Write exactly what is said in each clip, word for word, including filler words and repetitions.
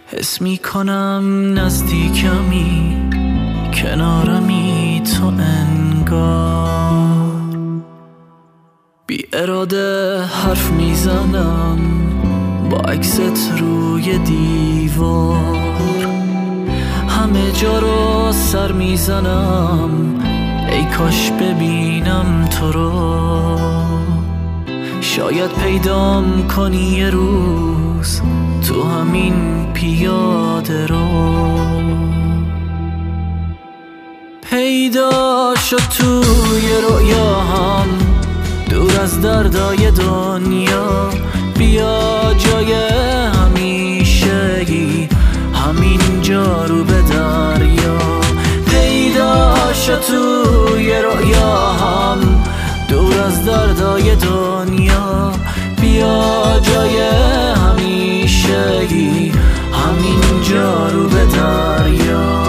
حس میکنم نزدیکمی، کنارمی تو انگار. بی اراده حرف میزنم با عکست روی دیوار. همه جا رو سر میزنم ای کاش ببینم تو رو. شاید پیدام کنی یه روز تو همین پیاده رو. پیدا شد توی رویاهم دور از دردای دنیا. بیا جای همیشگی همین جا رو به دریا. پیدا شد توی رویاهم دور از دردای دنیا. بیا جای همیشگی همین جا رو به دریا.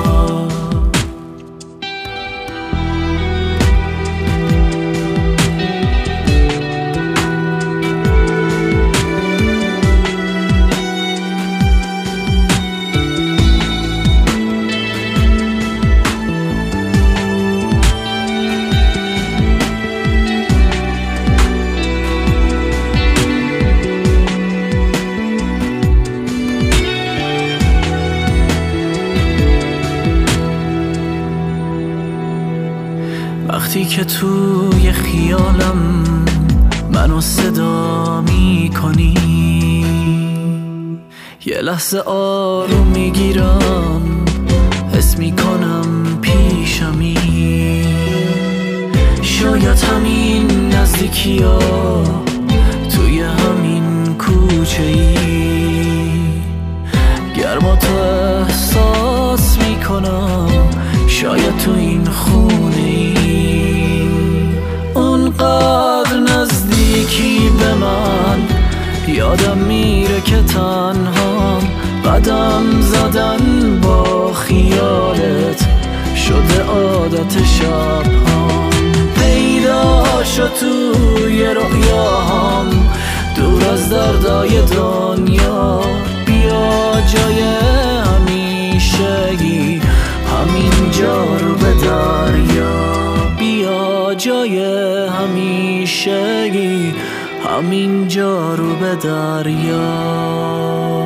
وقتی که توی خیالم منو صدا می کنی، یه لحظه آروم میگیرم، حس میکنم پیشمی. شاید همین نزدیکی ها توی همین کوچه ای گرما تو احساس میکنم. شاید تو این خونه ای اونقدر نزدیکی به من، یادم میره که تنهام. قدم زدن با خیالت شده عادت شبهام. پیدا شد توی رؤیاهام دور از دردای دنیا. بیا جای همیشگی همین جا رو به دریا. بیا جای همیشگی همین جا رو به دریا.